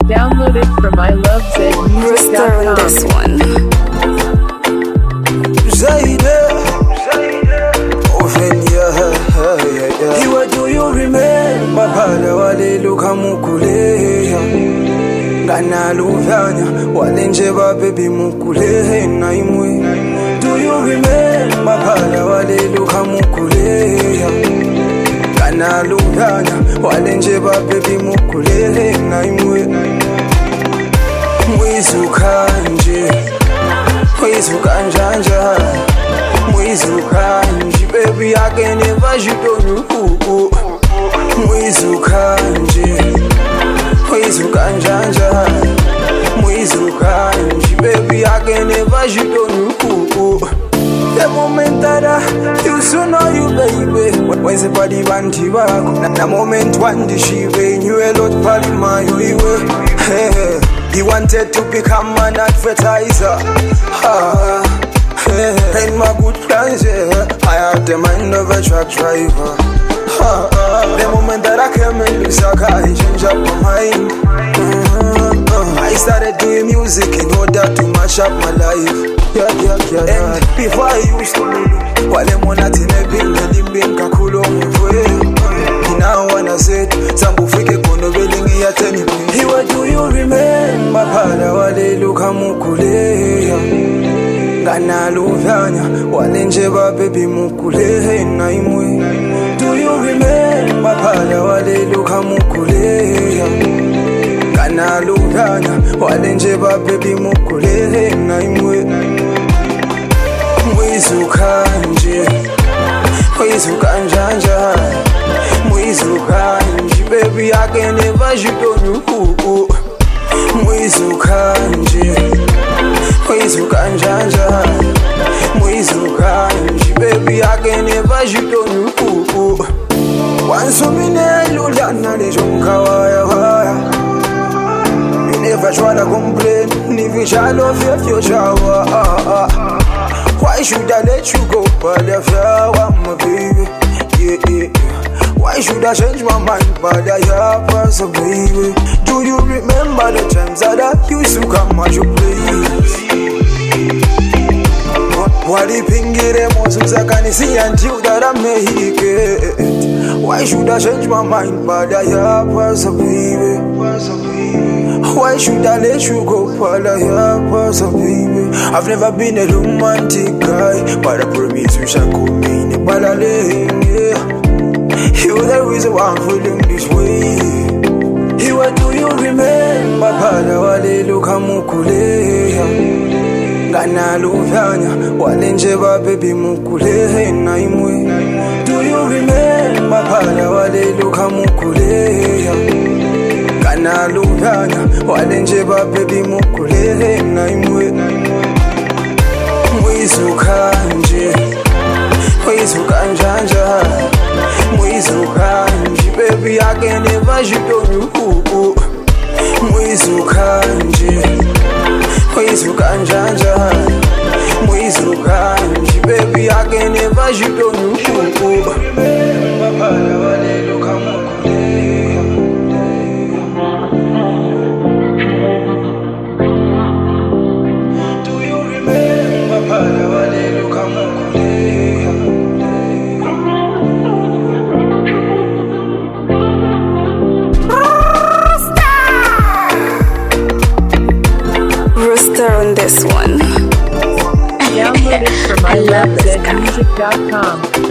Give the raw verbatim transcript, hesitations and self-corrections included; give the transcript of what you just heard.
Download it from I love zed music dot com. Rooster on this one. Zaide, Ovenia, Hiwa, do you remember Pada wale luka mukule Gana luvanya, wale njeba baby mukule na imwe. Do you remember Pada wale luka mukule Gana luvanya, wale njeba baby mukule na imwe. Mwizu kanje Mwizu kanjanja Mwizu kanji Baby I can never shoot on you Mwizu kanje Mwizu kanjanja Mwizu kanji Baby I can never shoot on you. The moment that I used to know you baby When the body banti wako Na moment wandi shive You a lot pali mayo iwe Hey He wanted to become an advertiser. Ah, yeah. And my good plans, yeah. I had the mind of a truck driver. Ah, ah. The moment that I came in Lusaka, I changed up my mind. Mm-hmm. uh, I started doing music in order to match up my life. Yeah, yeah, yeah, yeah. And before I used to do, while I'm on a tinebin, limbing kakulo mwe. Now when I said, Sambu fike kono belingi ya teni. Hiwa, do you remember Pada wale luka mukule Gana luvanya, wale njeba baby mukule na imwe. Do you remember Pada wale luka mukule Gana luvanya, wale njeba baby mukule na imwe. Mwizu kanje Mwizu kanjanja Mwizu kanji Baby I can never shoot on you Mwizu kanje Mwizu kanjanja Mwizu kanji Baby I can never shoot on you. Once you mine lulana de jonka waya waya. You never try to complain. If you love your future. Why should I let you go? But if you want my baby, yeah, yeah. Why should I change my mind? But I have person, baby. Do you remember the times that I used to come at your place? What if you get emotions I can see until that I make it? Why should I change my mind? But I have person, baby. Why should I let you go? But I have person, baby. I've never been a romantic guy, but I promise you shall come in. But I yeah. You're the reason why I'm feeling this way. Hiwa, do you remember Pada wale luka mukule Gana luvanya, wale njeba baby mukule na imwe. Do you remember Pada wale luka mukule Gana luvanya, wale njeba baby mukule na imwe. Mwizu kanje Mwizu kanjanja Mwizu kanji Baby I can never shoot on you. Mwizu kanje Mwizu kanjanja Mwizu kanji Baby I can never shoot on you. Pada wale luka mukule Do you remember Pada wale luka mukule Rooster on this one. Download it from I love zed music dot com.